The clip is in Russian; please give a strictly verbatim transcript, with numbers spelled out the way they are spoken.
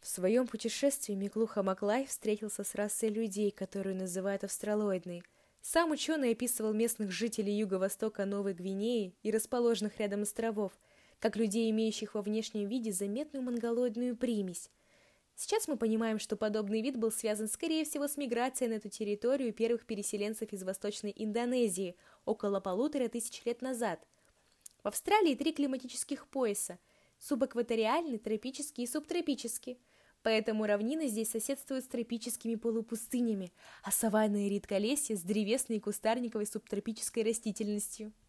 В своем путешествии Миклуха Маклай встретился с расой людей, которую называют австралоидной. Сам ученый описывал местных жителей юго-востока Новой Гвинеи и расположенных рядом островов, как людей, имеющих во внешнем виде заметную монголоидную примесь. Сейчас мы понимаем, что подобный вид был связан, скорее всего, с миграцией на эту территорию первых переселенцев из Восточной Индонезии около полутора тысяч лет назад. В Австралии три климатических пояса – субэкваториальный, тропический и субтропический. Поэтому равнины здесь соседствуют с тропическими полупустынями, а саванны и редколесье с древесной и кустарниковой субтропической растительностью.